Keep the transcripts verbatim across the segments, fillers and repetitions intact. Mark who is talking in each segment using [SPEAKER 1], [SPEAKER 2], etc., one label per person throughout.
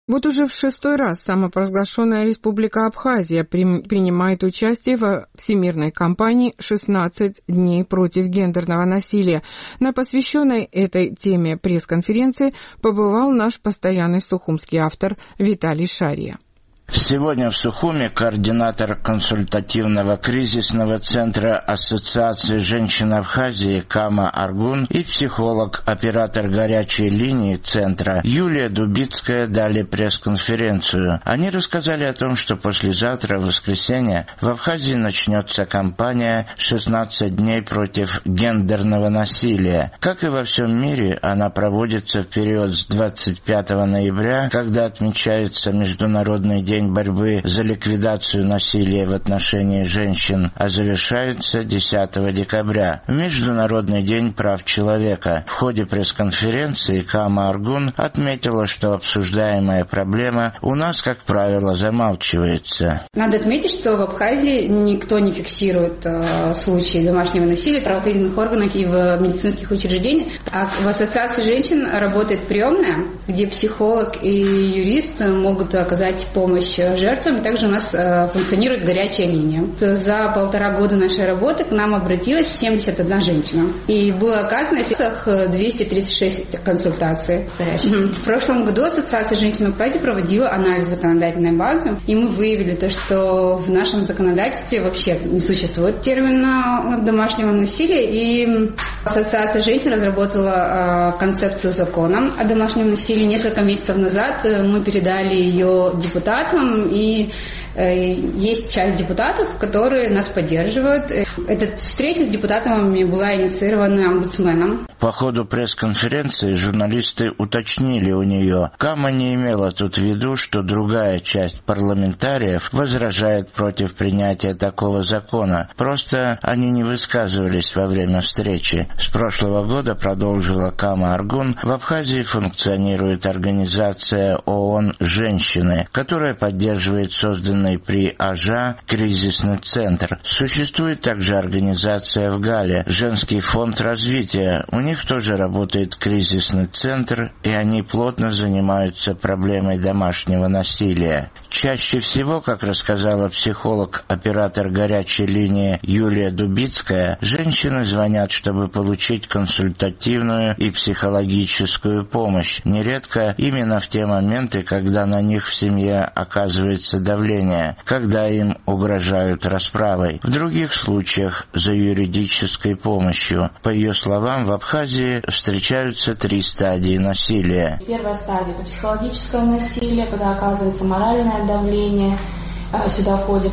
[SPEAKER 1] Вот уже в шестой раз самопровозглашенная Республика Абхазия при, принимает участие во всемирной кампании «шестнадцать дней против гендерного насилия». На посвященной этой теме пресс-конференции побывал наш постоянный сухумский автор Виталий Шария.
[SPEAKER 2] Сегодня в Сухуме координатор консультативного кризисного центра Ассоциации женщин Абхазии Кама Аргун и психолог, оператор горячей линии центра Юлия Дубицкая дали пресс-конференцию. Они рассказали о том, что послезавтра, в воскресенье, в Абхазии начнется кампания «шестнадцать дней против гендерного насилия». Как и во всем мире, она проводится в период с двадцать пятого ноября, когда отмечается Международный день борьбы за ликвидацию насилия в отношении женщин, а завершается десятого декабря, в Международный день прав человека. В ходе пресс-конференции Кама Аргун отметила, что обсуждаемая проблема у нас, как правило, замалчивается.
[SPEAKER 3] Надо отметить, что в Абхазии никто не фиксирует э, случаи домашнего насилия в правоохранительных органах и в медицинских учреждениях. А в Ассоциации женщин работает приемная, где психолог и юрист могут оказать помощь жертвам, и также у нас э, функционирует горячая линия. За полтора года нашей работы к нам обратилась семьдесят одна женщина, и было оказано двести тридцать шесть консультаций. В прошлом году Ассоциация женщин в Абхазии проводила анализ законодательной базы, и мы выявили то, что в нашем законодательстве вообще не существует термина домашнего насилия, и Ассоциация женщин разработала э, концепцию закона о домашнем насилии. Несколько месяцев назад мы передали ее депутатам, и э, есть часть депутатов, которые нас поддерживают. Эта встреча с депутатами была инициирована омбудсменом.
[SPEAKER 2] По ходу пресс-конференции журналисты уточнили у нее, Кама не имела тут в виду, что другая часть парламентариев возражает против принятия такого закона. Просто они не высказывались во время встречи. С прошлого года, продолжила Кама Аргун, в Абхазии функционирует организация ООН «Женщины», которая поддерживает созданный при АЖА кризисный центр. Существует также организация в Гале «Женский фонд развития». У них тоже работает кризисный центр, и они плотно занимаются проблемой домашнего насилия. Чаще всего, как рассказала психолог, оператор горячей линии Юлия Дубицкая, женщины звонят, чтобы получить консультативную и психологическую помощь. Нередко именно в те моменты, когда на них в семье оказывается давление, когда им угрожают расправой. В других случаях за юридической помощью. По ее словам, в Абхазии встречаются три стадии насилия.
[SPEAKER 4] Первая стадия – это психологическое насилие, когда оказывается моральное давление. Сюда входит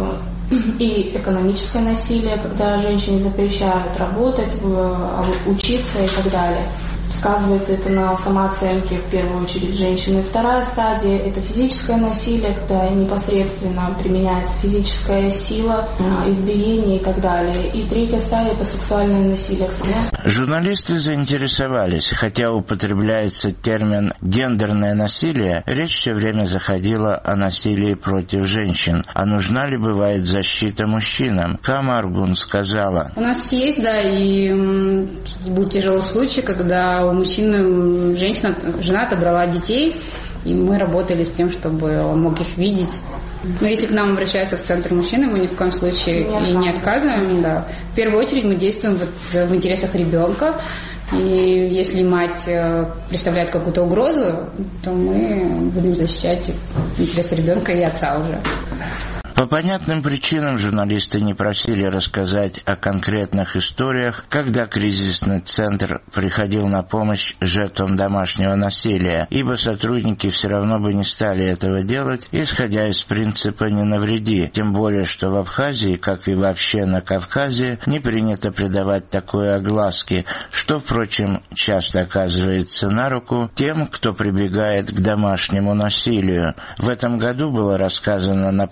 [SPEAKER 4] и экономическое насилие, когда женщине запрещают работать, учиться и так далее. Сказывается это на самооценке, в первую очередь, женщины. Вторая стадия – это физическое насилие, когда непосредственно применяется физическая сила, избиение и так далее. И третья стадия – это сексуальное насилие.
[SPEAKER 2] Журналисты заинтересовались, хотя употребляется термин «гендерное насилие», речь все время заходила о насилии против женщин. А нужна ли бывает защита мужчинам? Кама Аргун сказала.
[SPEAKER 3] У нас есть, да, и был тяжелый случай, когда у мужчины, женщина, жена отобрала детей, и мы работали с тем, чтобы он мог их видеть. Но если к нам обращаются в центр мужчины, мы ни в коем случае не и не отказываем. Да. В первую очередь мы действуем вот в интересах ребенка. И если мать представляет какую-то угрозу, то мы будем защищать интересы ребенка и отца уже.
[SPEAKER 2] По понятным причинам журналисты не просили рассказать о конкретных историях, когда кризисный центр приходил на помощь жертвам домашнего насилия, ибо сотрудники все равно бы не стали этого делать, исходя из принципа «не навреди», тем более, что в Абхазии, как и вообще на Кавказе, не принято придавать такой огласке, что, впрочем, часто оказывается на руку тем, кто прибегает к домашнему насилию. В этом году было рассказано на пресс-конференции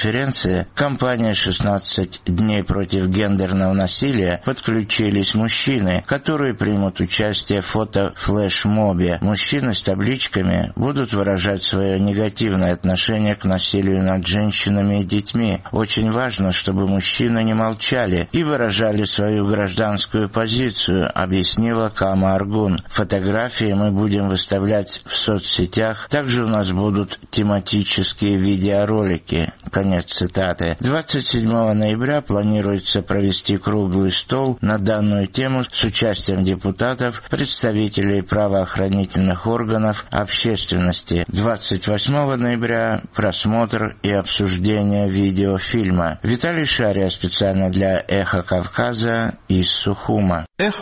[SPEAKER 2] конференции компания «шестнадцать дней против гендерного насилия» подключились мужчины, которые примут участие в фото-флешмобе. Мужчины с табличками будут выражать свое негативное отношение к насилию над женщинами и детьми. Очень важно, чтобы мужчины не молчали и выражали свою гражданскую позицию, объяснила Кама Аргун. Фотографии мы будем выставлять в соцсетях. Также у нас будут тематические видеоролики. Конец цитаты. двадцать седьмого ноября планируется провести круглый стол на данную тему с участием депутатов, представителей правоохранительных органов, общественности. двадцать восьмого ноября просмотр и обсуждение видеофильма. Виталий Шария специально для «Эхо Кавказа» из Сухума. Эхо